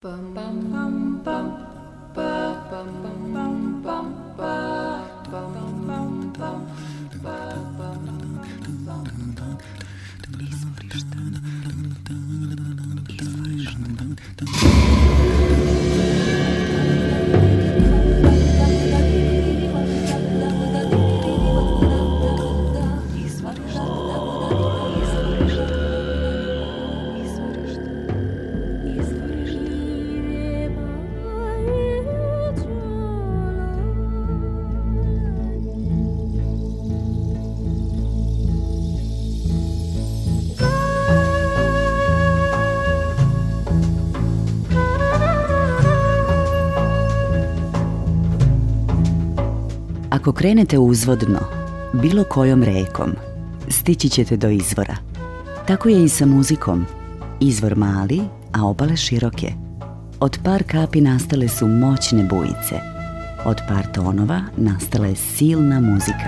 Ako krenete uzvodno, bilo kojom rekom, stići ćete do izvora. Tako je i sa muzikom. Izvor mali, a obale široke. Od par kapi nastale su moćne bujice. Od par tonova nastala je silna muzika.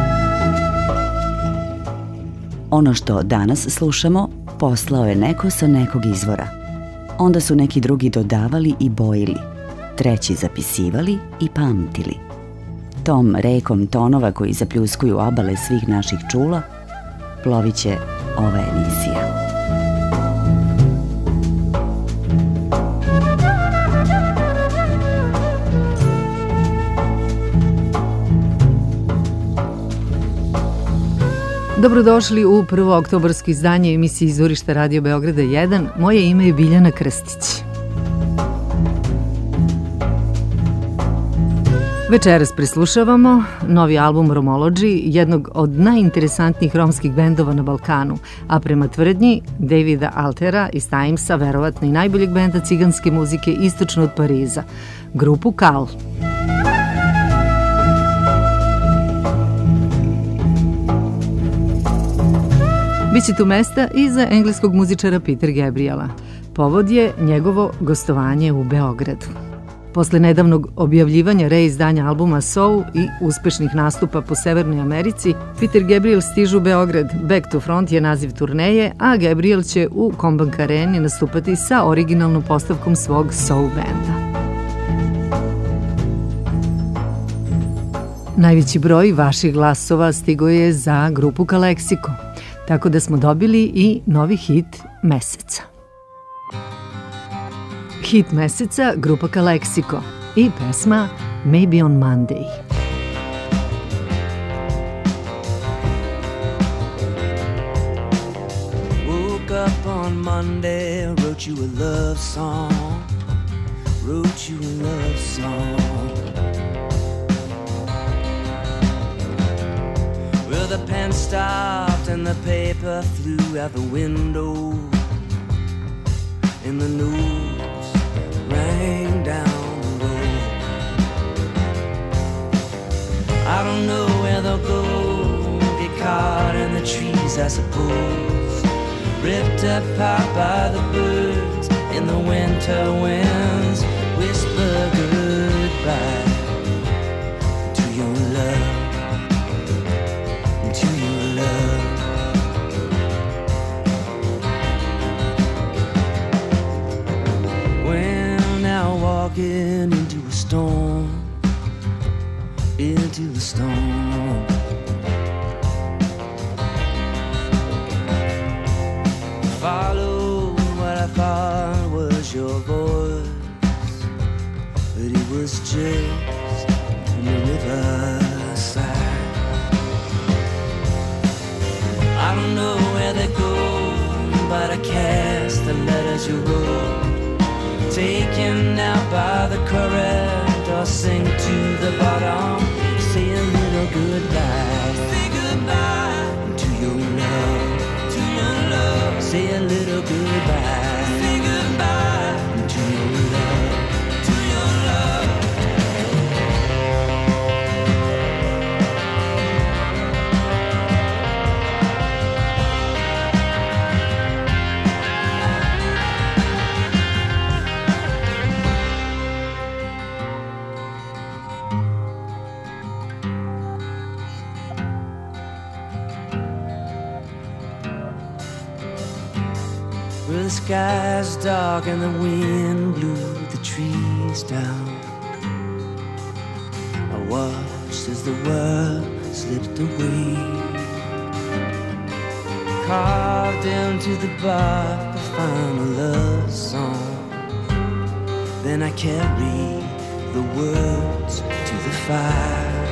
Ono što danas slušamo, poslao je neko sa nekog izvora. Onda su neki drugi dodavali i bojili, treći zapisivali i pamtili. Tom rekom tonova koji zapljuskuju obale svih naših čula, plovit će ova emisija. Dobrodošli u prvo oktobarsko izdanje emisije Izvorišta Radio Beograda 1. Moje ime je Biljana Krstić. Večeras preslušavamo novi album Romology, jednog od najinteresantnijih romskih bendova na Balkanu, a prema tvrdnji Davida Altera iz Timesa, verovatno i najboljeg benda ciganske muzike istočno od Pariza, grupu Kal. Biće tu mesta i za engleskog muzičara Peter Gabriela. Povod je njegovo gostovanje u Beogradu. Posle nedavnog objavljivanja reizdanja albuma Soul i uspešnih nastupa po Severnoj Americi, Peter Gabriel stiže u Beograd. Back to Front je naziv turneje, a Gabriel će u Kombank Areni nastupati sa originalnom postavkom svog soul benda. Najveći broj vaših glasova stigo je za grupu Kaleksiko, tako da smo dobili i novi hit meseca. Hit meseca, grupa Kaleksiko i pesma Maybe on Monday. Woke up on Monday, wrote you a love song, wrote you a love song. Well, the pen stopped and the paper flew out the window, and the news rang down the road. I don't know where they'll go, get caught in the trees, I suppose, ripped apart by the birds in the winter winds. Whisper goodbye to your love, to your love. Walking into a storm, into the storm. Follow what I thought was your voice, but it was just from the riverside. I don't know where they go, but I cast the letters you wrote, taken out by the current, or sink to the bottom. Say a little goodbye, say goodbye to your love, to your love. Say a little goodbye, say goodbye to your love, to your love. The sky's dark and the wind blew as the world slipped away. Carved into the bark the final love song. Then I carry the words to the fire.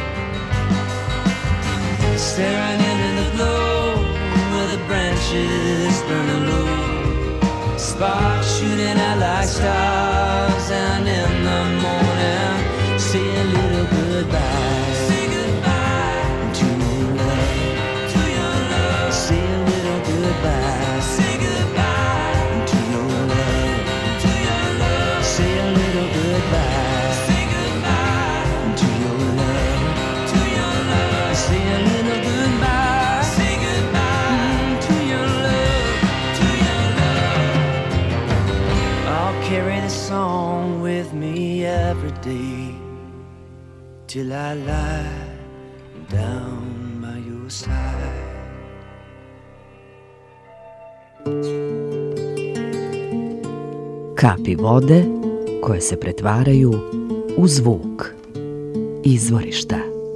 Staring into the glow where the branches burning low. Sparks shooting out like stars. And in the morning say a little goodbye. Say goodbye to your love. To your love. Say a little goodbye. Say goodbye to your love. To your love. Say a little goodbye. Say goodbye to your love. To your love. Say a little goodbye. Say goodbye to your love. To your love. I'll carry this song with me every day till I lie down by your side. Kapi vode koje se pretvaraju u zvuk. Izvorišta.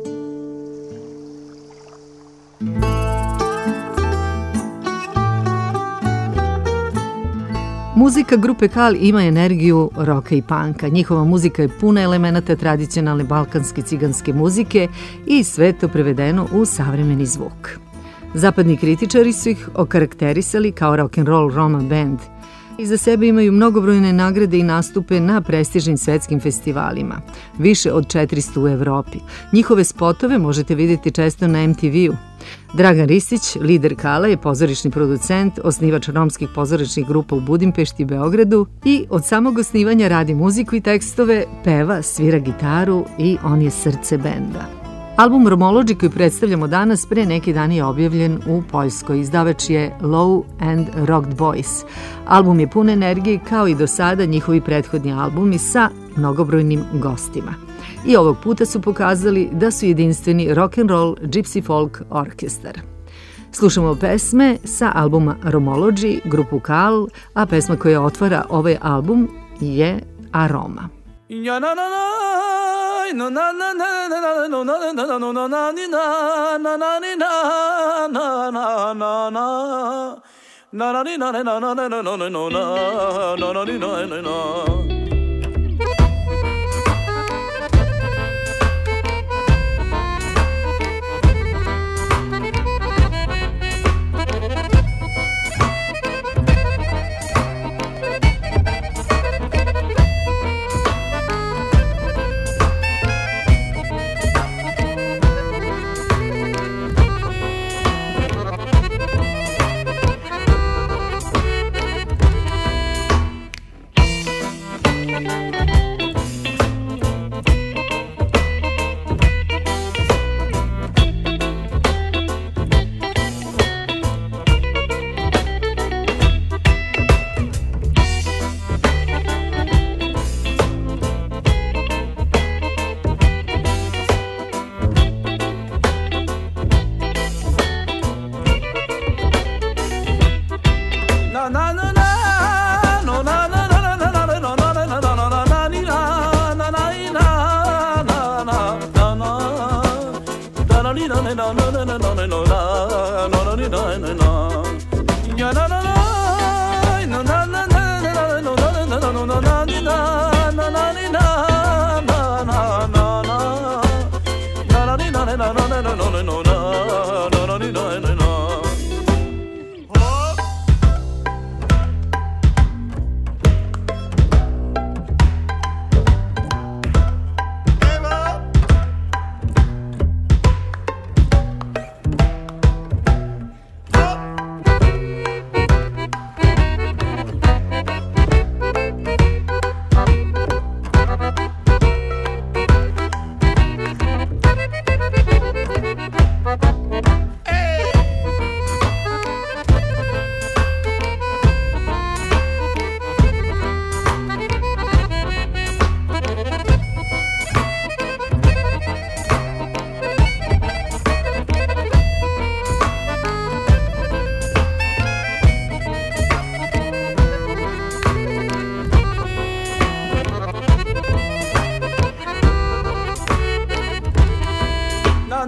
Muzika grupe Kal ima energiju roka i panka. Njihova muzika je puna elemenata tradicionalne balkanske ciganske muzike i sve to prevedeno u savremeni zvuk. Zapadni kritičari su ih okarakterisali kao rock'n'roll Roma band. Iza sebe imaju mnogobrojne nagrade i nastupe na prestižnim svetskim festivalima, više od 400 u Evropi. Njihove spotove možete vidjeti često na MTV-u. Dragan Ristić, lider Kala, je pozorišni producent, osnivač romskih pozorišnih grupa u Budimpešti i Beogradu i od samog osnivanja radi muziku i tekstove, peva, svira gitaru i on je srce benda. Album Romology koji predstavljamo danas pre neki dan je objavljen u Poljskoj. Izdavač je Low and Rocked Boys. Album je pun energije kao i do sada njihovi prethodni albumi sa mnogobrojnim gostima. I ovog puta su pokazali da su jedinstveni rock'n'roll gypsy folk orkestar. Slušamo pesme sa albuma Romology, grupu Kal, a pesma koja otvara ovaj album je Aroma. Oh!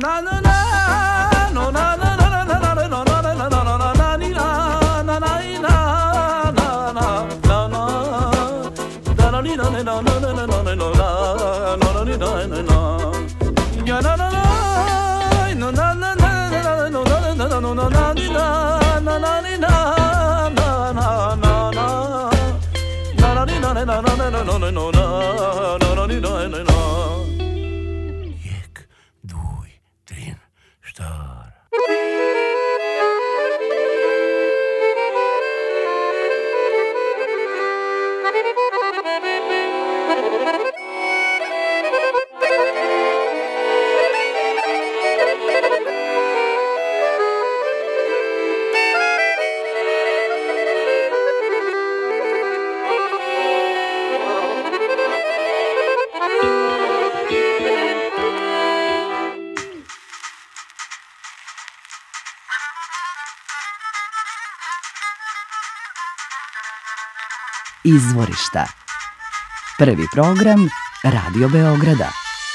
Jek, dvoj, trin, štar. Izvorišta. Prvi program Radio Beograda.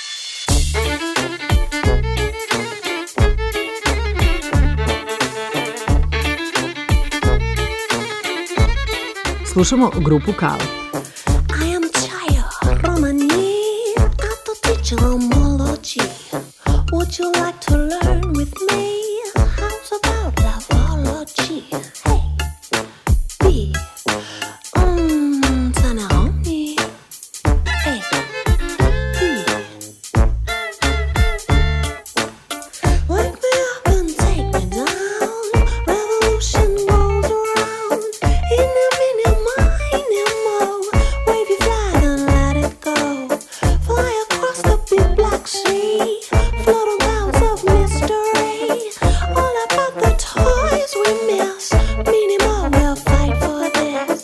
Slušamo grupu Kal. I am Chaya Romani, auto teacher homology. Would you like to learn with me? How's about lavology? Hey, B. Tanahoni. Hey, B. Wake me up and take me down. Revolution goes around. In a minute, wave your flag and let it go. Fly across the big black sea. Float on clouds of mystery. All about the toys we miss. Minimal, we'll fight for this.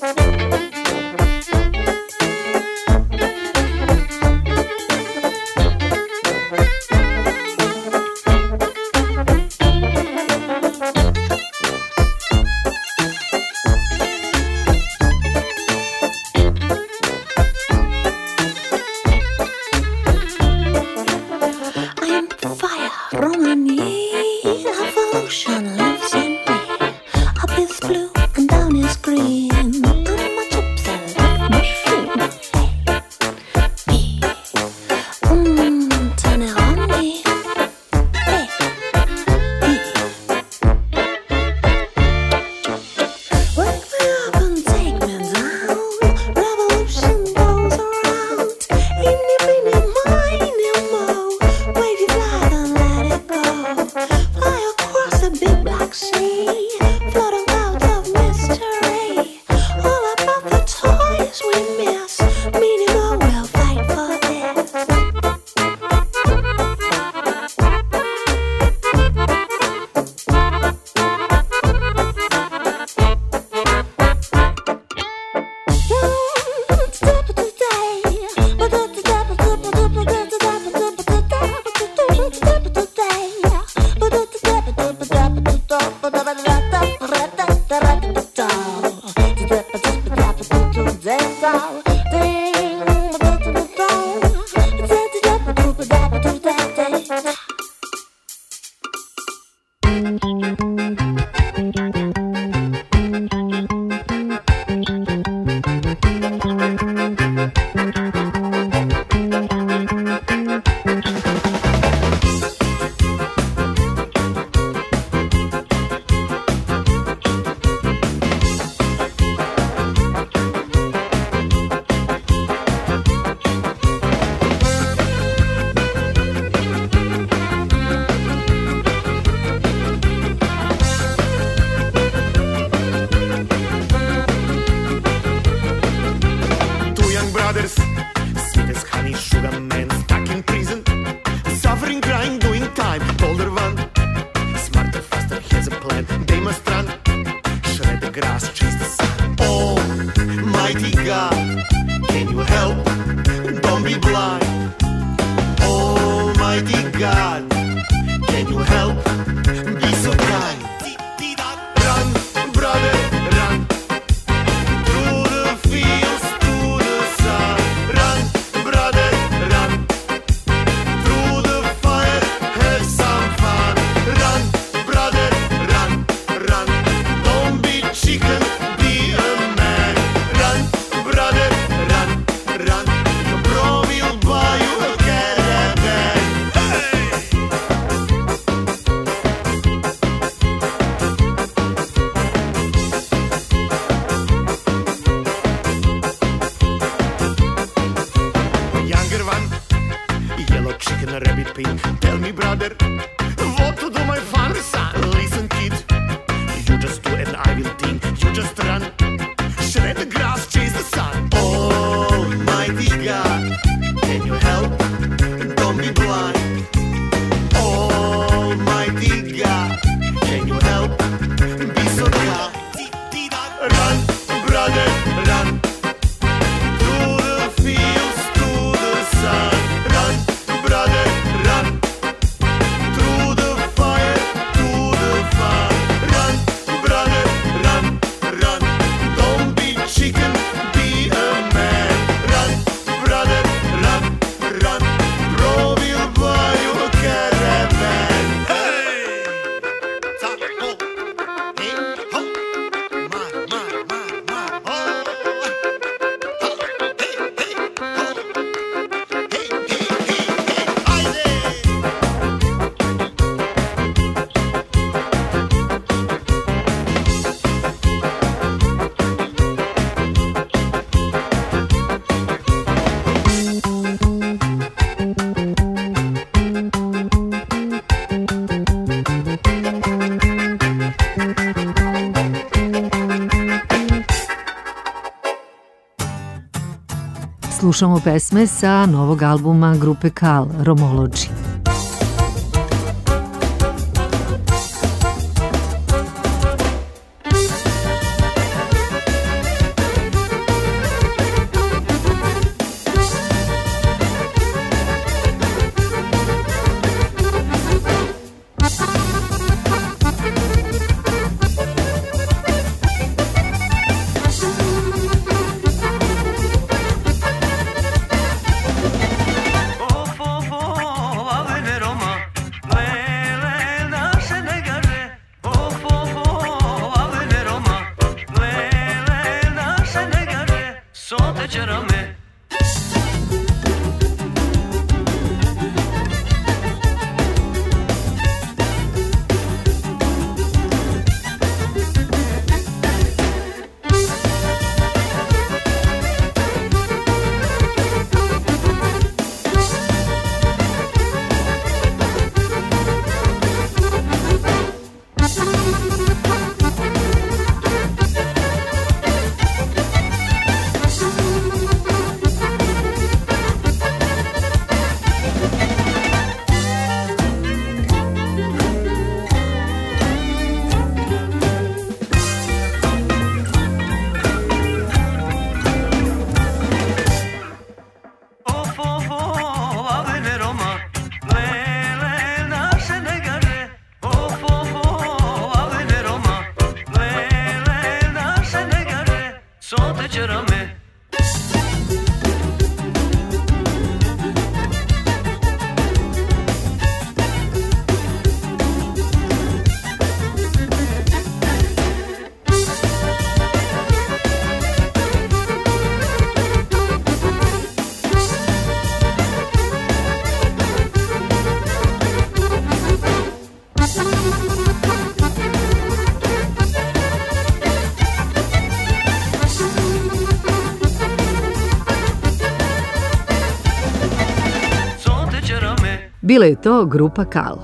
I am fire, Romani. Evolution lives in me. Up is blue and down is green. I'm a chips and love machine. Hey, B. Turn it on me. Hey, B. Wake me up and take me down. Revolution goes around. Eeny, meeny, miny, moe. Wave your flag and let it go. Fly across the big black sea. Float on clouds of mystery. All about the toys we miss. Minimal, we'll fight for this. Two young brothers, sweet as honey, sugar man, stuck in prison, suffering, crying, doing time. Older one, smarter, faster, has a plan. They must run, shred the grass, chase the sun. Oh, mighty God, can you help? Don't be blind. Oh, mighty God, can you help? Be so kind. Run, brother, run. Through the fields to the sun. Run, brother, run. Through the fire, have some shopping. Tell me, brother, what to do, my father, son? Listen, kid, you just do and I will think. You just run, shred the grass, chase the sun. Almighty God, can you help? Don't be blind. Almighty God, can you help? Be so kind. Run, brother, run. Through the fields, to the sun. Run, brother, run. Through the fire, to the fun. Run, brother, run, run. Don't be chicken, be a man. Run, brother, run, run. Bro will buy you a caravan. Hey! Sa, ho, hey, ho. Ma, ho. Ha, hey, hey, ho. Hey, hey, hey, hey. Haydi! Slušamo pesme sa novog albuma grupe Kal, Romology. Bila je to grupa Kal.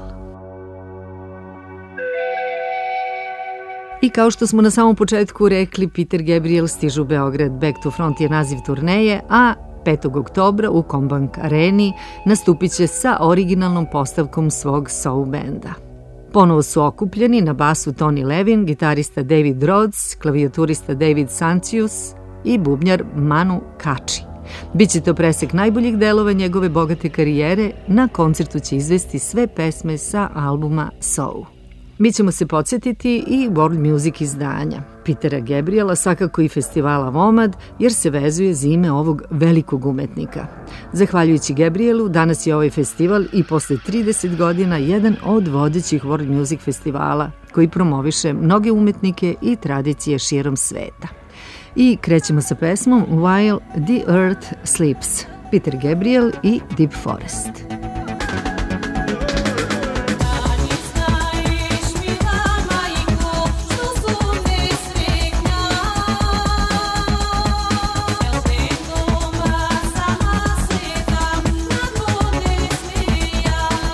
I kao što smo na samom početku rekli, Peter Gabriel stiže u Beograd. Back to Front je naziv turneje, a 5. oktobra u Combank areni nastupit će sa originalnom postavkom svog soul benda. Ponovo su okupljeni na basu Tony Levin, gitarista David Rhodes, klavijaturista David Sancius i bubnjar Manu Kači. Biće to presek najboljih delova njegove bogate karijere. Na koncertu će izvesti sve pesme sa albuma Soul. Mi ćemo se podsjetiti i World Music izdanja Petera Gabriela, svakako i festivala Vomad, jer se vezuje za ime ovog velikog umetnika. Zahvaljujući Gabrielu, danas je ovaj festival i posle 30 godina jedan od vodećih World Music festivala koji promoviše mnoge umetnike i tradicije širom sveta. I krećemo sa pesmom While the Earth Sleeps, Peter Gabriel i Deep Forest. Yeah.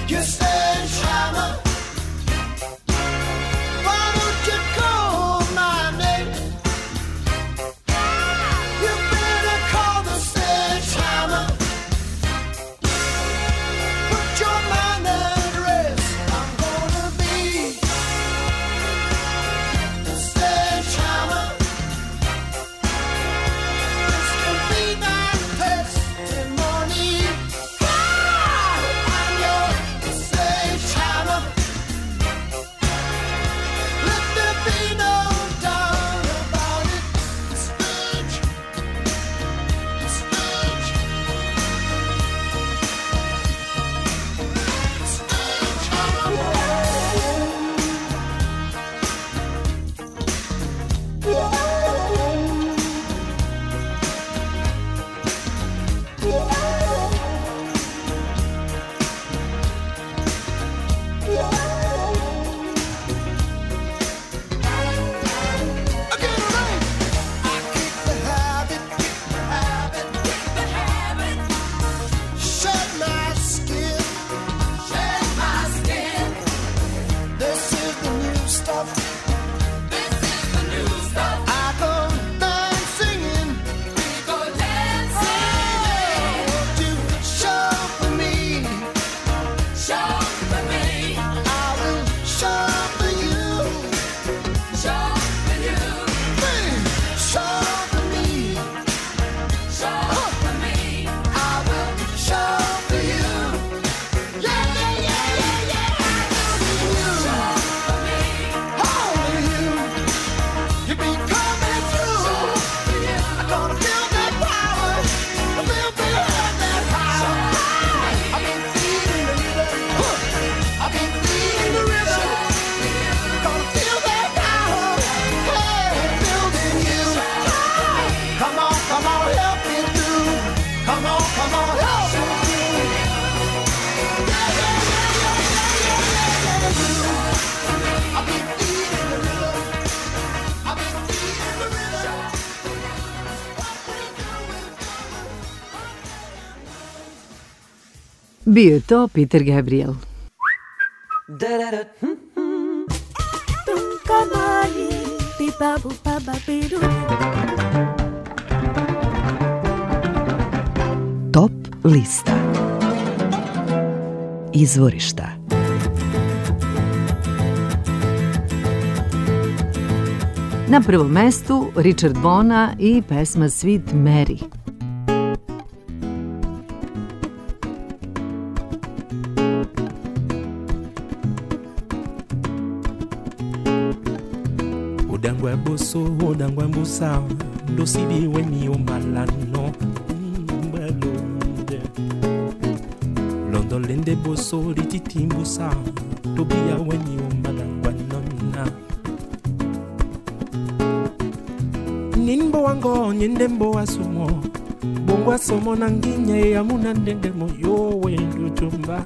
You sledgehammer. Why don't you call my name? You better call the sledgehammer. Put your mind at rest. I'm gonna be the sledgehammer. This can be my testimony. I'm your sledgehammer. Let there be no doubt about it. The sledge, the sledge, the sledgehammer. Again, right. I keep the habit, shed my skin, This is the new stuff. I go dancing. Won't you show for me? I will show for you. Please show for me. I will show for you. Yeah. Only you. You be coming through. I'm gonna feel that power. A little bit of that power. I've been feeling the rhythm. I've been feeling the rhythm. Gonna feel that power. Hey, building you. Come on, help me through. Come on, help me through. Yeah. I've been feeling the rhythm. I've been feeling the rhythm. Bio je to Peter Gabriel. Top lista. Izvorišta. Na prvom mestu Richard Bona i pesma Sweet Mary. Odangwa boso, odangwa mbusa, dosibi weni omalano. Balonde. Londo lende boso, rititi mbusa, dobia weni omalangwa nonna. Ninbo wango, nyendembo asumo, bongo asomo nanginye ya munandenge moyo wendo chumba.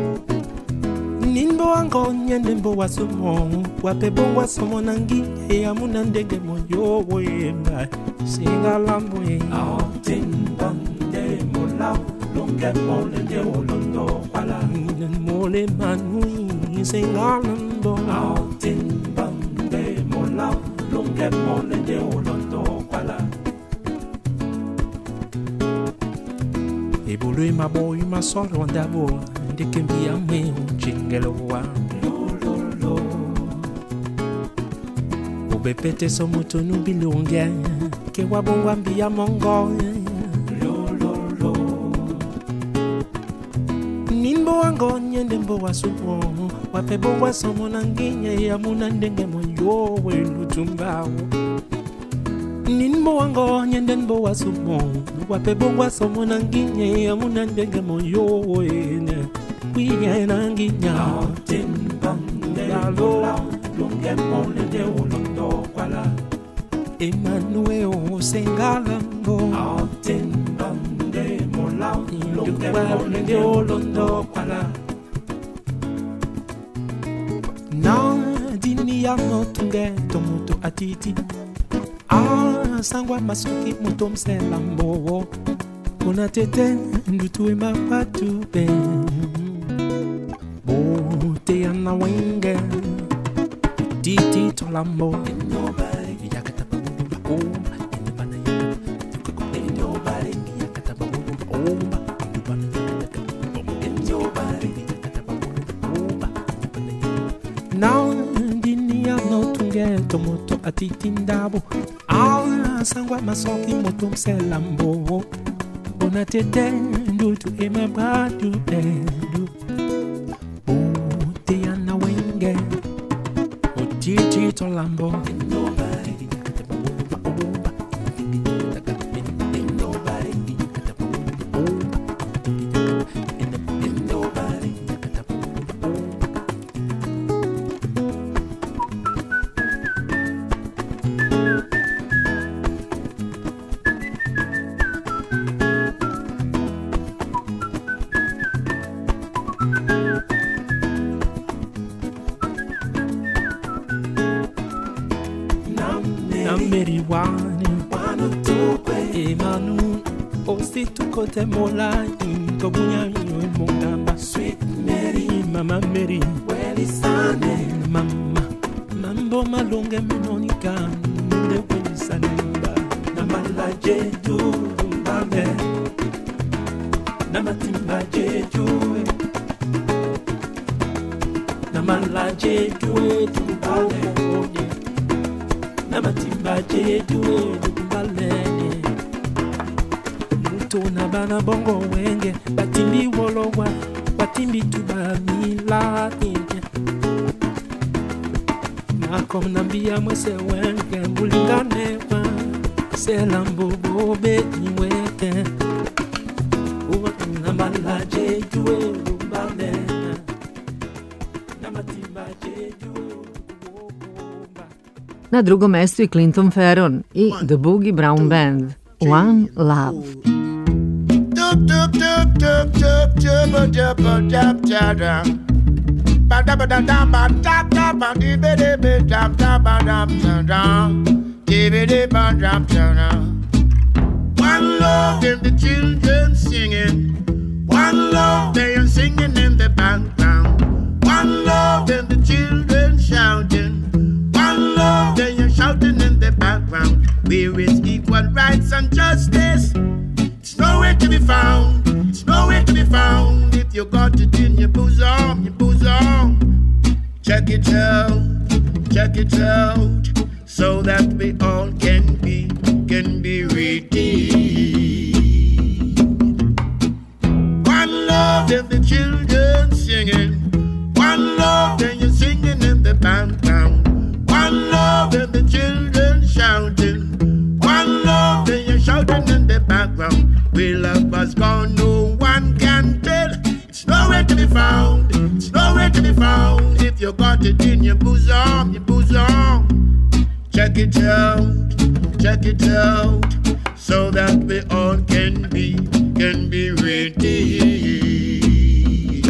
Ninbo wango nyendembo wasumo wape bongo asomo nanginye ya munandenge moyo wenda singa lambwe autin bande mola longe mole de olondo pala mole manui singa lambo autin bande mola longe mole de olondo pala ebulu ma boy ma solo andavo de que envía me un chingeloa lo ubepete so muto nubilunge ke wabongwa mbia mongo lo nimbo wango nyende mbo wasupo wape bongwa somo nanginye ya munandenge moyo welu tumbao Ninbo wango nyende mbo wasupo wape bongwa somo nanginye ya munandenge moyo wene Wiye nanginya Yalo Lunge mole de olondo kwala Emmanuel Sengalambo Bande mola Lunge mole de olondo kwala Na dini ya notunge tomuto atiti Sangwa masuki mutom selambo Kuna tete ndutu ema patu ben na wenge Titi tolambo Yakata Umba Indubana Indubari Yakata Umba Indubana Indubari Yakata Umba Now Dini no tunge tomoto atitindabo Aula sangwa masoki motom selambo Bona tete ndu tu ema bradu dendu O te ana wenge O titi tolambo Emanu Osi tukote mola Into bunyanyo mongamba Sweet Mary Mama Mary Weli sane Mama Mambo malonge menonika Nde weli sanemba Namala jeju Mbale Namatimba jeju Namala jeju Mbale Namatimba jeju Mbale Tona bana bongo wenge Batimbi wolowa Batimbi tuba mila inge Nakom nambia mwese wenge Mulingane wa Selambo bobe niweke Uwa namala jejuwe Umbale Namatimba jejuwe Na drugom mestu je Clinton Ferron I The Boogie Brown Band One Love. One love and the children singing. One love they are singing in the background. One love and the children shouting. One love they are shouting in the background. Where is equal rights and justice? It's nowhere to be found. It's nowhere to be found. If you got it in your bosom, your bosom. Check it out, so that we all can be redeemed. One love and the children singing. One love and you're singing in the background. One love and the children shouting. One love and you're shouting in the background. We love us gone, no one can tell. It's nowhere to be found. It's nowhere to be found. If you got it in your bosom, your bosom. Check it out, so that we all can be redeemed.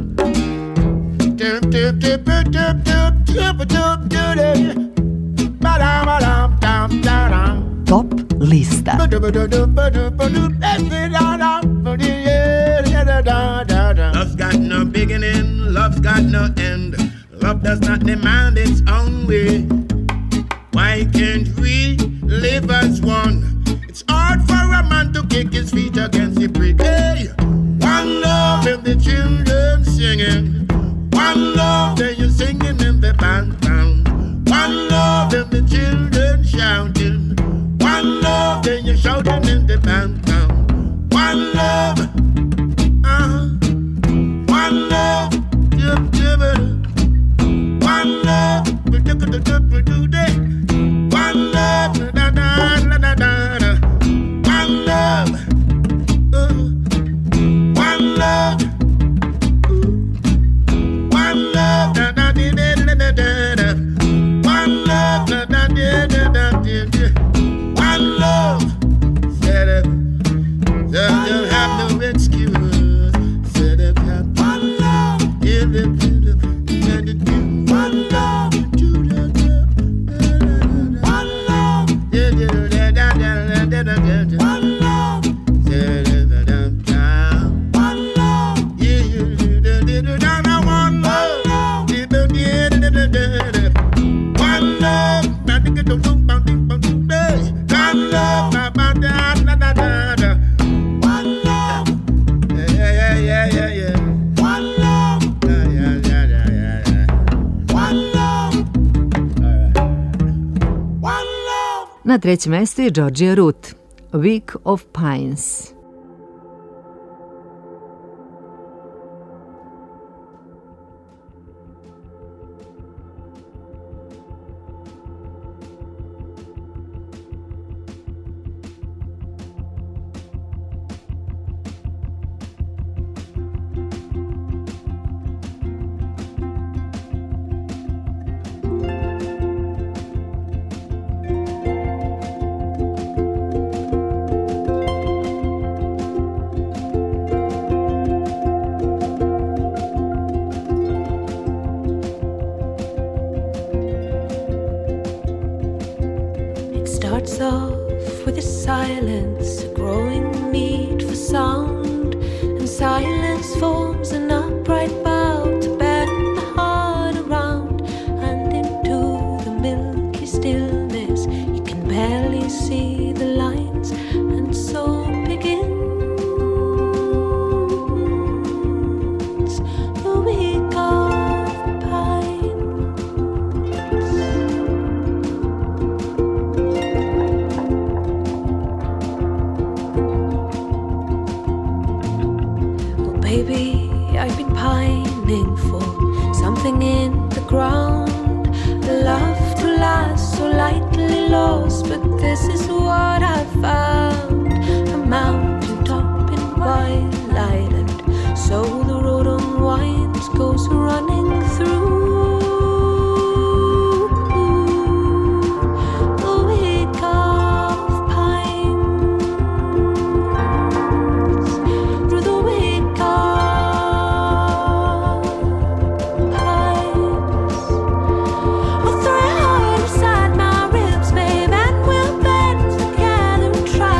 Top lista. Love's got no beginning, love's got no end. Love does not demand its own way. Why can't we live as one? It's hard for a man to kick his feet against the brick. Hey, one love and the children singing. One love and you're singing in the background. One love and the children shouting. One love and you're shouting in the background. One love, one love, one love, one love, da da da da da. One love, one love, one love, da da da da da da. One love, da da da da da da. One love, said it. Just have no One love, one love, yeah. One love, yeah. One love, one love. Na trećem mestu je Georgia Root, Week of Pines. Starts off with a silence, a growing need for sound, and silence forms an upright bow to bend the heart around, and into the milky stillness you can barely see the lines, and so begins the week of pines. Baby, I've been pining for something in the ground, a love to last so lightly lost, but this is what I found, a mountain top in twilight, and so the road unwinds, goes running through the week of pines, through the week of pines. I'll throw your heart inside my ribs, babe, and we'll bend together and try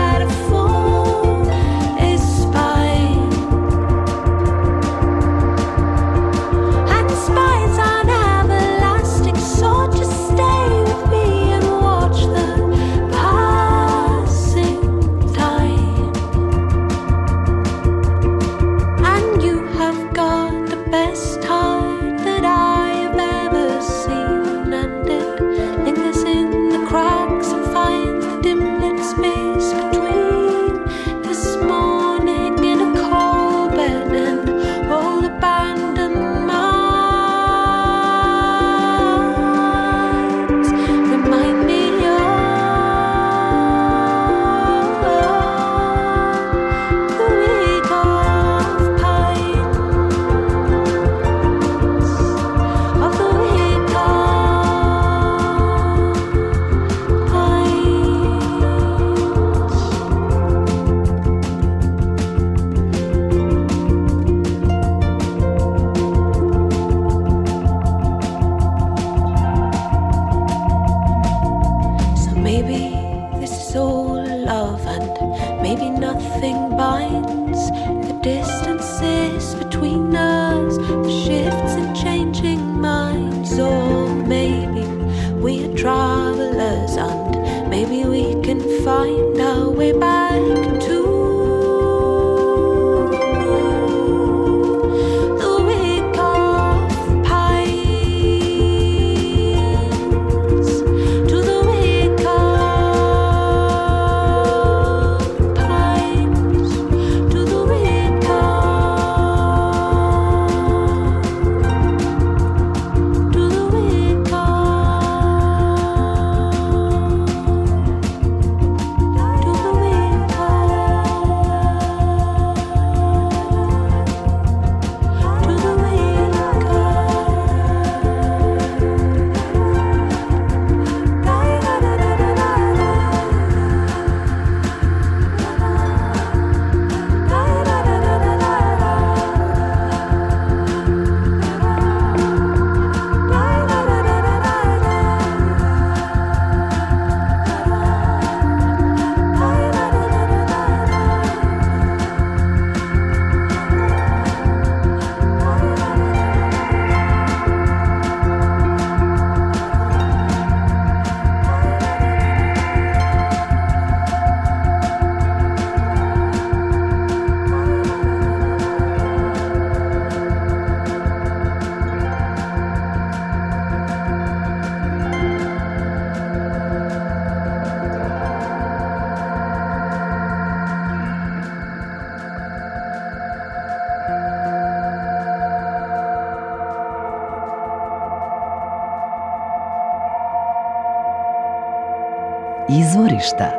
Izvorišta.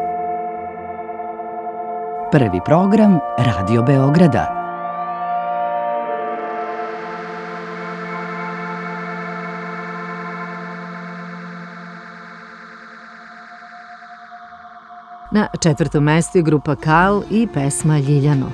Prvi program Radio Beograda. Na 4. mestu je grupa Kal i pesma Ljiljano.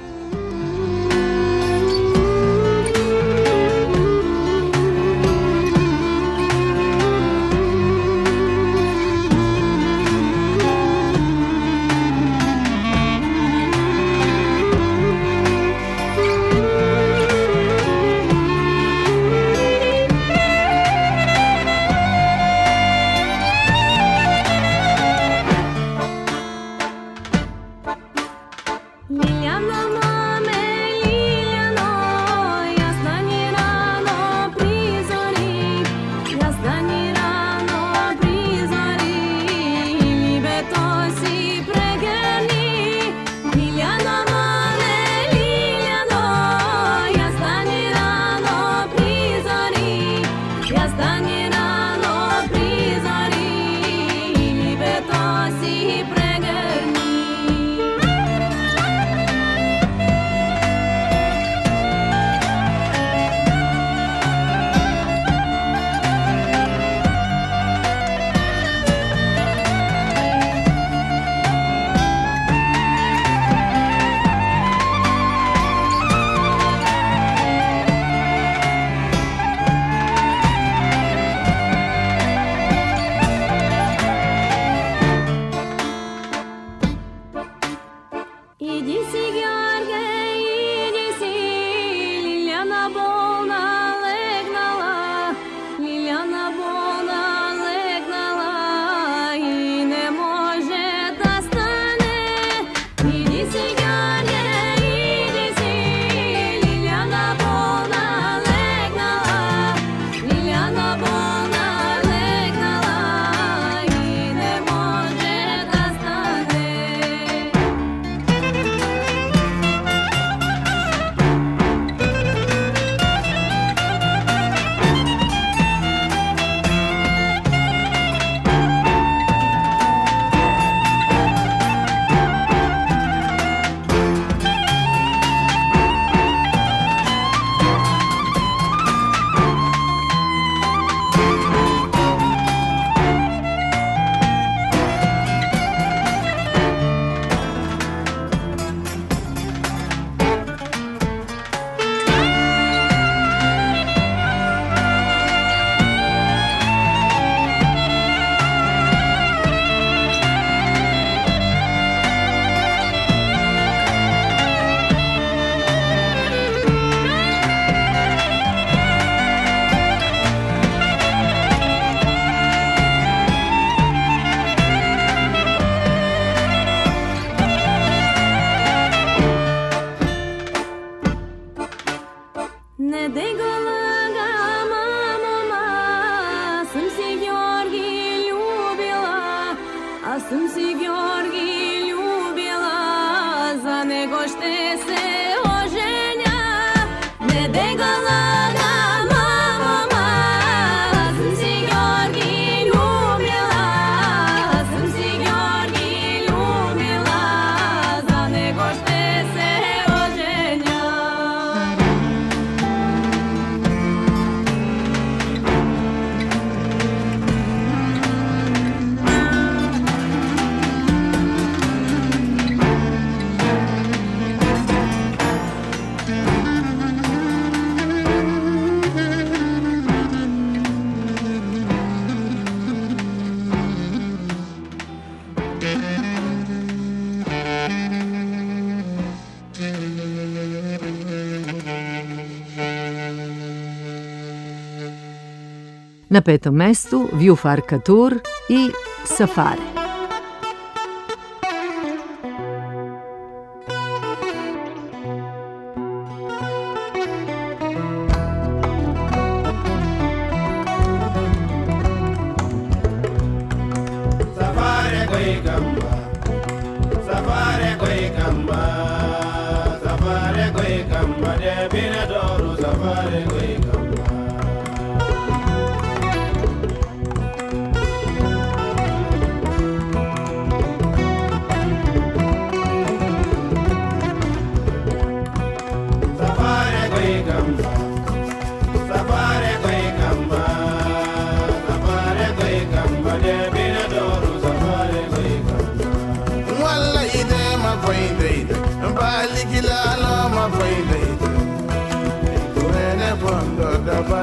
Na 5. mestu View Farka Tour i Safari.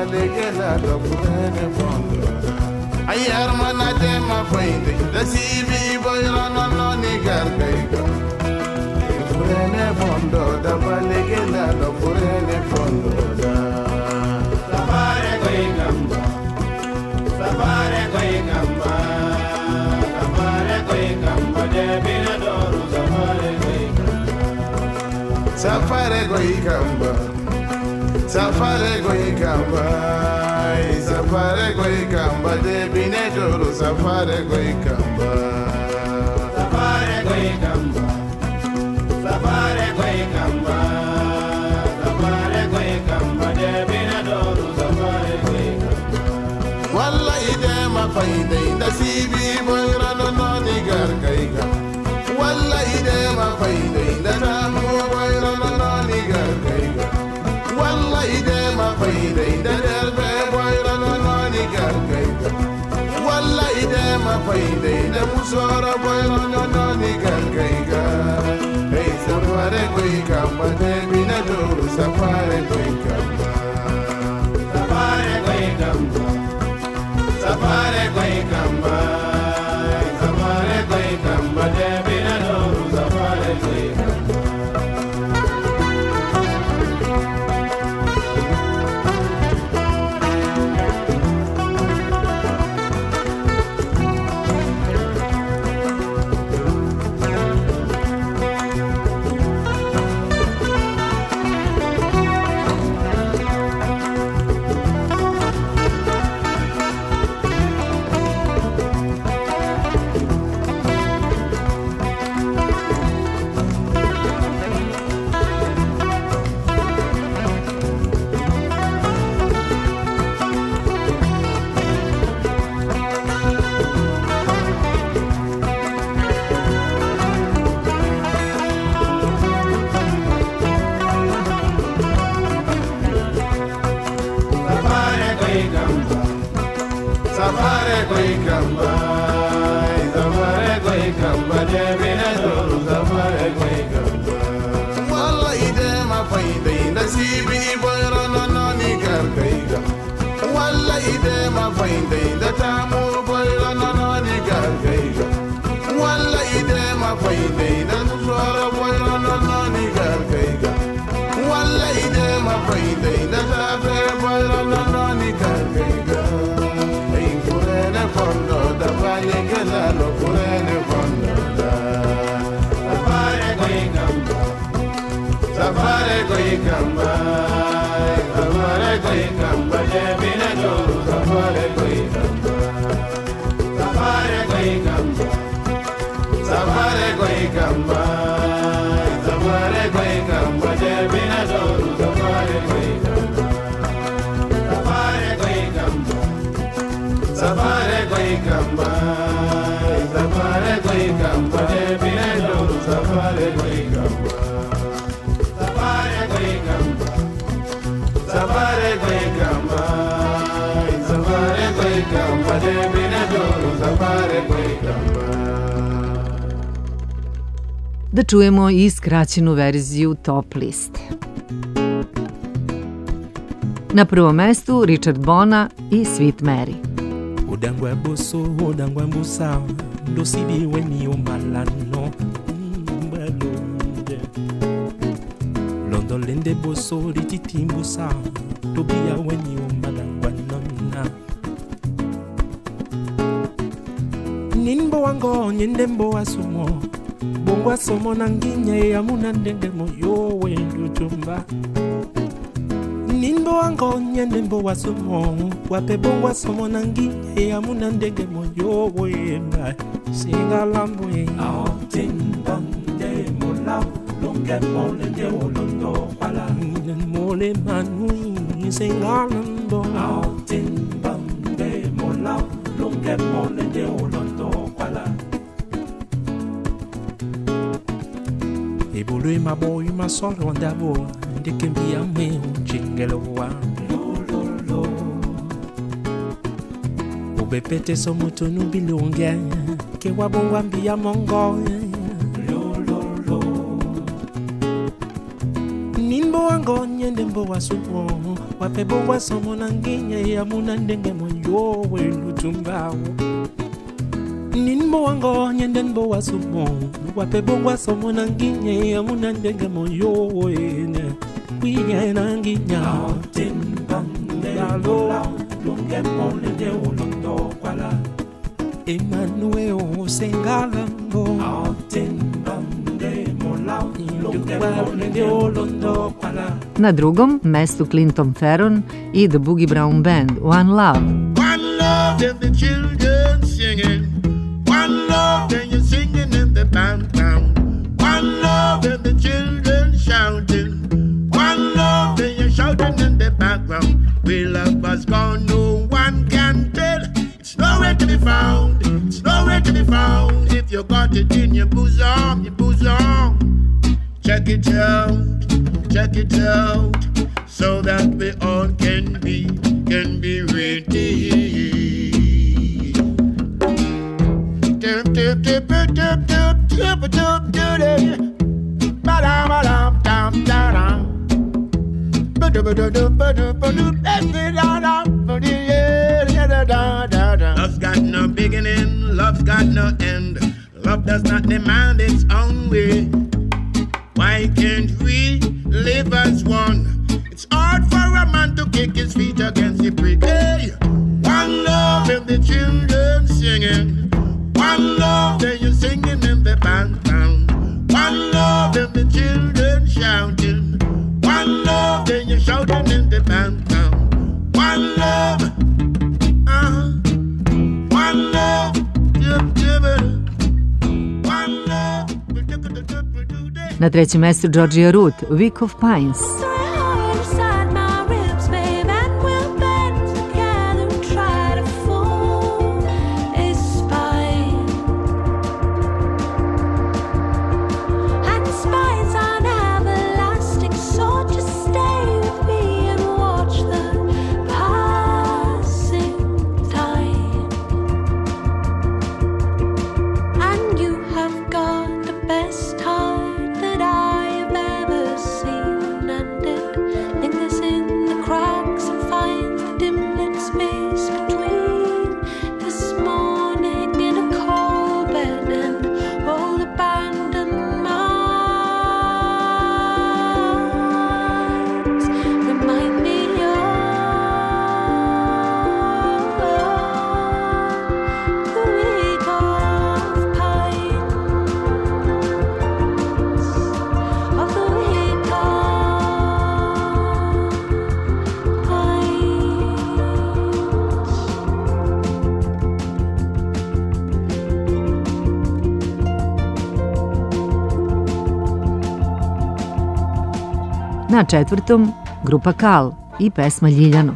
balegela do purene fondo. Ayar manate ma fainde, da sibi boy no ni gargaiga. Purene fondo, da balegela do purene fondo da. Safare koi gamba, safare koi gamba, safare koi gamba de binadoro, safare koi gamba. Safare koi gamba. Safare koi gamba, safare koi gamba de binedoro, safare koi gamba. Safare koi gamba, safare koi gamba, safare koi gamba de binedoro, safare koi gamba. Wallahi de ma faide da sibi boyra no ni gargaiga. Wallahi de ma faide da tamu boyra no ni gargaiga. Wallahi de ma faide da derbe boyra no ni gargaiga. Wallahi de ma faide da musora boyra no ni gargaiga. Hey safare koi gamba de binadoro, safare koi gamba. Safare koi gamba, safare koi gamba, safare koi gamba de binadoro, safare koi gamba. Safare koi gamba, safare koi gamba de binadoro, safare koi gamba. Wallahi de ma faide da sibi boyra no ni gargaiga. Wallahi de ma faide da tamu boyra no ni gargaiga. Wallahi de ma faide da musora boyra no ni gargaiga. Wallahi de ma faide da tafe boyra no ni gargaiga. Fondo da balegela lo purene fondo da. Safare koi gamba, safare koi gamba, safare koi gamba de binadoro, safare koi gamba. Safare koi gamba, safare koi gamba, safare koi gamba de binadoro, safare koi gamba. Safare koi gamba, safare koi gamba, safare koi gamba de binadoro, safare koi gamba. Safare koi gamba, safare koi gamba, safare koi gamba de binadoro, safare koi gamba. Da čujemo i skraćenu verziju Top liste. Na prvom mestu Richard Bona i Sweet Mary. Odangwa boso, odangwa mbusa, dosibi weni omalano, balonde. Londo lende boso, rititi mbusa, tobia weni omalangwa nonna. Ninbo wango, nyendembo asumo, bongo asomo nanginye, amuna ndenge moyo wendo chumba. Ninbo wango nyendembo wasumo, wape bongo asomo nangi amuna ndege moyo wemba singa lambwe aotimbande mola longe mole de olondo pala mole manui singa lando aotimbande mola longe mole de olondo pala ebulu ma boy ma solo ndabo ndekembia me ungingelewa Bepete so mutu nubilunge ke wabongwa mbia mongo wango nyende mbo wasumo wape bo wasomo nanginye ya munandenge moyo welu tumbawo Ninbo wango nyende mbo wasumo wape bo wasomo nanginye ya munandenge moyo wene wiye nanginya Yalo lunge mole de ulondo kwala Emmanuel Sengalambo Na drugom mestu Clinton Ferron i The Boogie Brown Band, One Love. One love and the children singing. One love and you're singing in the background. One love and the children shouting. One love and you're shouting in the background. We love us gone, no one can tell. It's nowhere to be found. It's nowhere to be found. If you got it in your bosom, your bosom. Check it out, so that we all can be ready. Love's got no beginning, love's got no end. Love does not demand its own way. Why can't we live as one? It's hard for a man to kick his feet against the brick. Hey, one love and the children singing. One love and you're singing in the background. One love and the children shouting. One love and you're shouting in the background. One love, one love, one love. Na trećem mestu Georgia Root, Week of Pines. Na četvrtom, grupa Kal i pesma Ljiljano.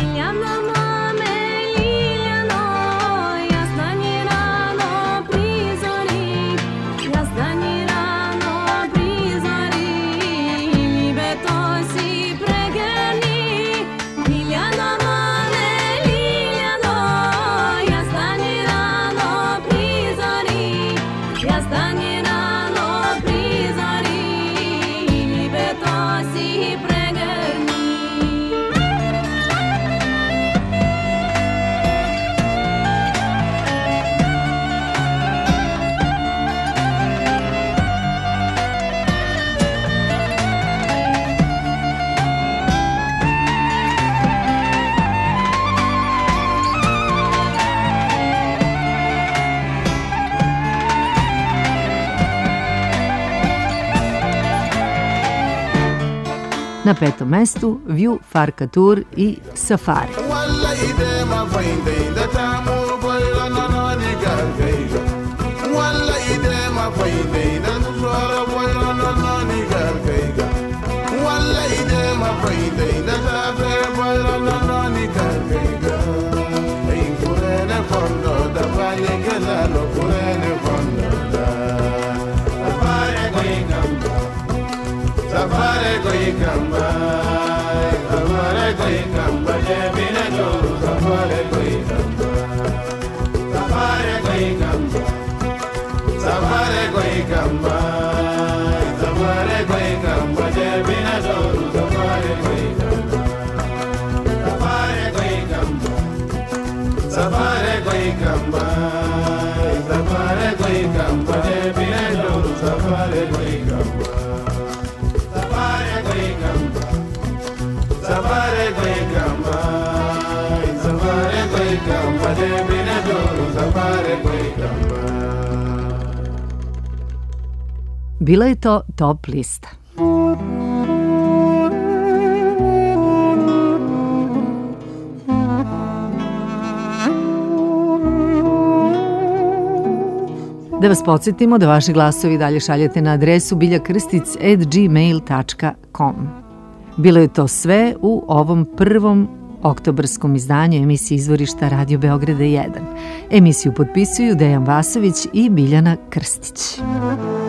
Na petom mestu View, Farka Tour i Safari. Safari koi kamba, je bina joru. Safari koi kamba, safari koi kamba, safari koi kamba, je bina joru. Safare koi kamba, safare koi kamba, de bine dolu safare koi kamba, safare koi kamba, safare koi kamba, safare koi kamba, de bine dolu safare koi kamba. Bila je to top lista. Da vas podsjetimo da vaši glasovi dalje šaljete na adresu biljakrstić@gmail.com. Bilo je to sve u ovom prvom oktobarskom izdanju emisije Izvorišta Radio Beograda 1. Emisiju potpisuju Dejan Vasović i Biljana Krstić.